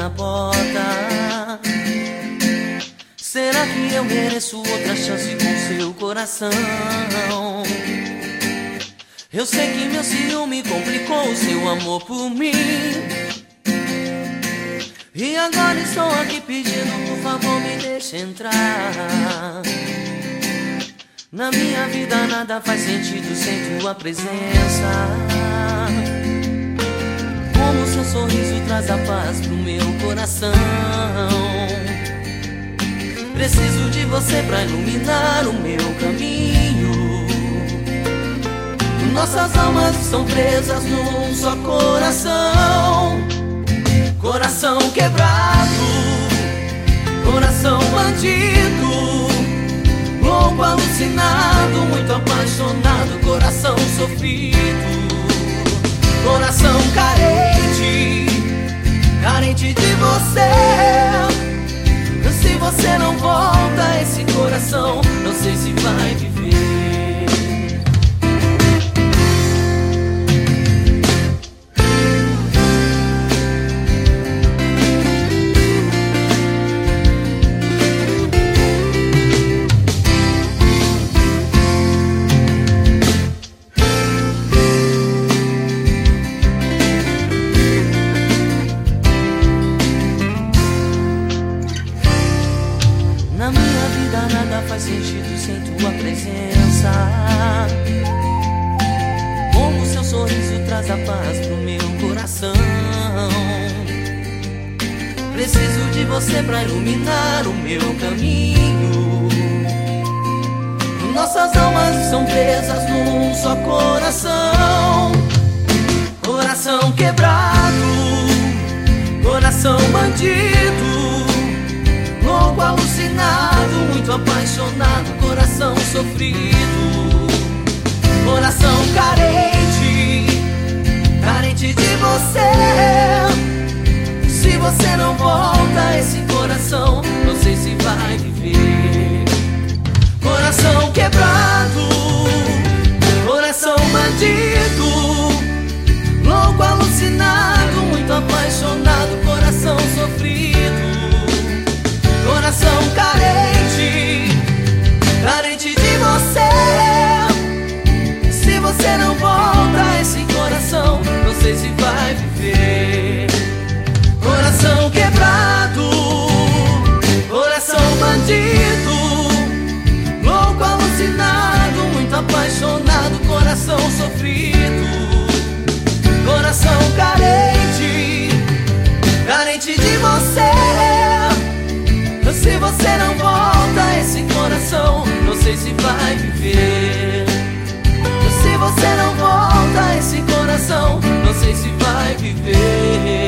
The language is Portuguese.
na porta. Será que eu mereço outra chance com seu coração? Eu sei que meu ciúme complicou o seu amor por mim, e agora estou aqui pedindo, por favor, me deixe entrar. Na minha vida nada faz sentido sem tua presença. Como seu sorriso traz a paz pro meu coração. Preciso de você pra iluminar o meu caminho. Nossas almas estão presas num só coração. Coração quebrado, coração bandido, louco, alucinado, muito apaixonado, coração sofrido. Coração carente, carente de você. Se você não volta, esse coração não sei se vai viver. Na minha vida nada faz sentido sem tua presença. Como seu sorriso traz a paz pro meu coração. Preciso de você pra iluminar o meu caminho. Nossas almas estão presas num só coração. Coração quebrado, coração bandido, louco, alucinado, muito apaixonado, coração sofrido. Coração carente, carente de você. Se você não volta, esse coração não sei se vai viver. Coração quebrado, coração bandido, louco, alucinado, muito apaixonado, coração sofrido. Coração carente, carente de você. Se você não volta, esse coração não sei se vai viver. Coração quebrado, coração bandido, louco, alucinado, muito apaixonado, coração sofrido. Coração carente, carente de você. Se você não volta, esse coração não sei se vai viver. Se você não volta, esse coração não sei se vai viver.